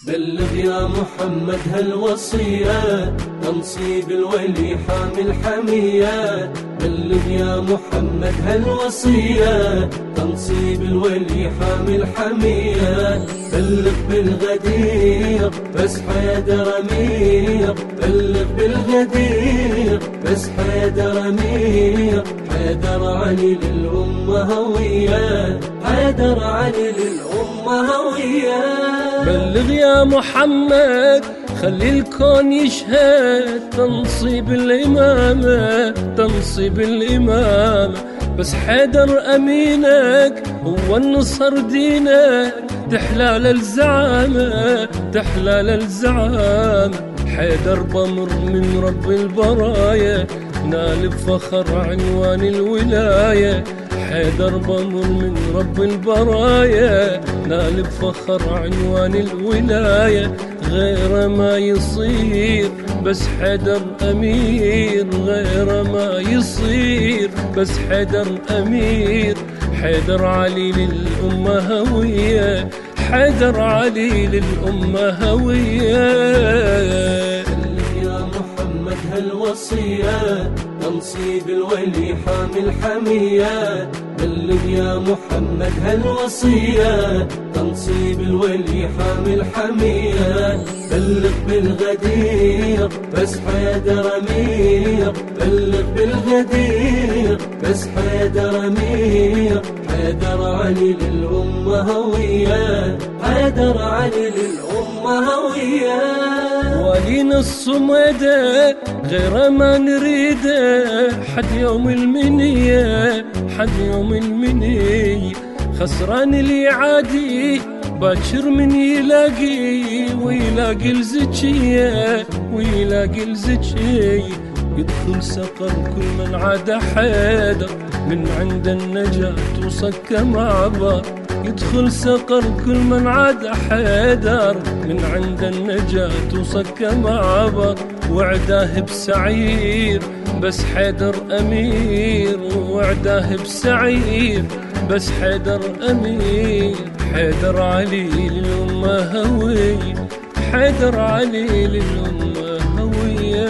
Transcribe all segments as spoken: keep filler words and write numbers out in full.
بلغ يا محمد هالوصية، تنصيب الولي حامي الحمية. بلغ يا محمد هالوصية، تنصيب الولي حامي الحمية. بلغ بالغدير بس حيدر أمير، بلغ بالغدير بس حيدر أمير. حيدر علي للأمة هوية، حيدر علي للأمة هوية. بلغ يا محمد خلي الكون يشهد، تنصيب الإمامة تنصيب الإمامة. بس حيدر أمينك هو النصر دينك، تحلال الزعامة تحلال الزعامة. حيدر بمر من رب البرايا، نال بفخر عنوان الولاية. حيدر بمر من رب البرايا، نال بفخر عنوان الولاية. غير ما يصير بس حيدر أمير، غير ما يصير بس حيدر أمير. حيدر علي للأمة هوية، حيدر علي للأمة هوية. يا محمد هالوصية، تنصيب الولي حامي الحمية. بلغ يا محمد هالوصية، تنصيب الولي حامي الحمية. بلغ بالغدير بس حيدر أمير، بلغ بالغدير بس حيدر أمير. حيدر علي للأمة هوية، حيدر علي للأمة هوية. ولينا الصمدة غير ما نريده، حد يوم المنية حد يوم المنية. خسران اللي عادي باكر من يلاقي، ويلاقي الزكية ويلاقي الزكية. يدخل سقر كل من عاد حيدر، من عند النجاة وصك معبر. يدخل سقر كل من عاد حيدر، من عند النجاة وصك معبر. وعداه بسعير بس حيدر أمير، وعداه بسعير بس حيدر أمير. حيدر علي للأمة هوية، حيدر علي للأمة هوية.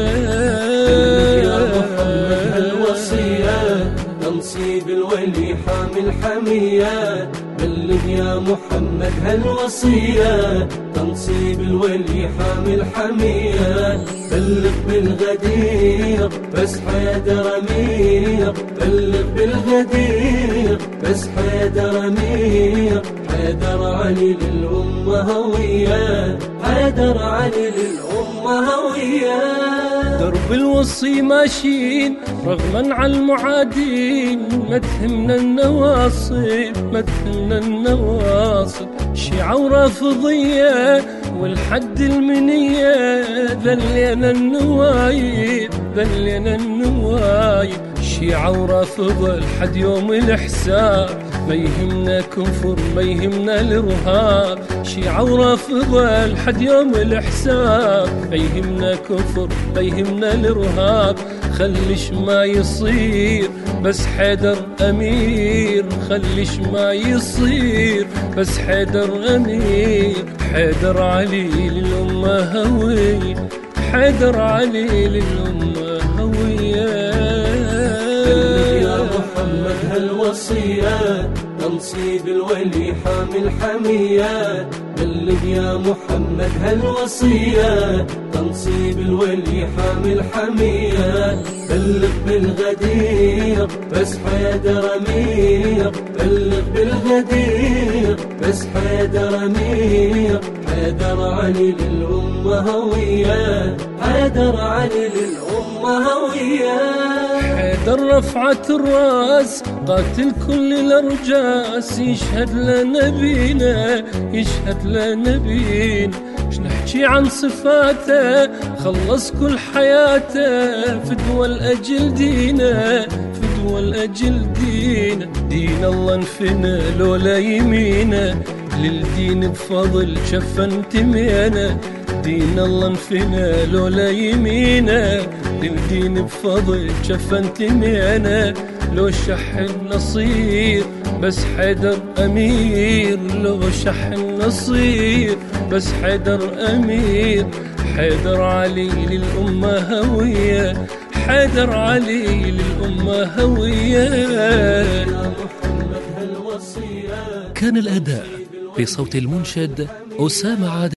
يا محمد هالوصية، تنصيب الولي حامي الحمية. بلغ يا محمد هالوصية، تنصيب الولي حامي الحمية. بلغ بالغدير بس حيدر أمير، بلغ بالغدير بس حيدر أمير. حيدر علي للأمة هوية، حيدر علي للأمة هوية. درب الوصي ماشيين رغما على المعادين، ما تهمنا النواصب ما تهمنا النواصب. شيعة ورافضية والحد المنية، ذلينا النوايب ذلينا النوايب. شيعة ورافضة لحد يوم الحساب، ما يهمنا كفر ما يهمنا الارهاب. شيعة ورافضة لحد يوم الحساب، ما يهمنا كفر ما يهمنا الارهاب. خليش ما يصير بس حيدر أمير، خليش ما يصير بس حيدر أمير. حيدر علي للأمة هوية، حيدر علي للأمة هوية. يا محمد هالوصية، تنصيب الولي حامي الحمية. بلغ يا محمد هالوصية، تنصيب الولي حامي الحمية. بلغ بالغدير بس حيدر أمير، بلغ بالغدير بس حيدر أمير. حيدر علي للأمة هوية، حيدر علي للأمة هوية. حيدر رفعت الراس قاتل كل الأرجاس، يشهد لنبينا يشهد لنبينا. اش نحكي عن صفاته خلص كل حياته، فدوى الأجل دينا فدوى الأجل دينا. دين الله انفنى لولا يمينه، للدين بفضل شفن تمينه. دين الله انفنى لولا يمينه، للدين بفضل شفن تمينه. لو شح النصير بس حيدر أمير لو شحن نصير، بس حيدر أمير، حيدر علي للأمة هوية، حيدر علي للأمة هوية. كان الأداء بصوت المنشد أسامة عادل.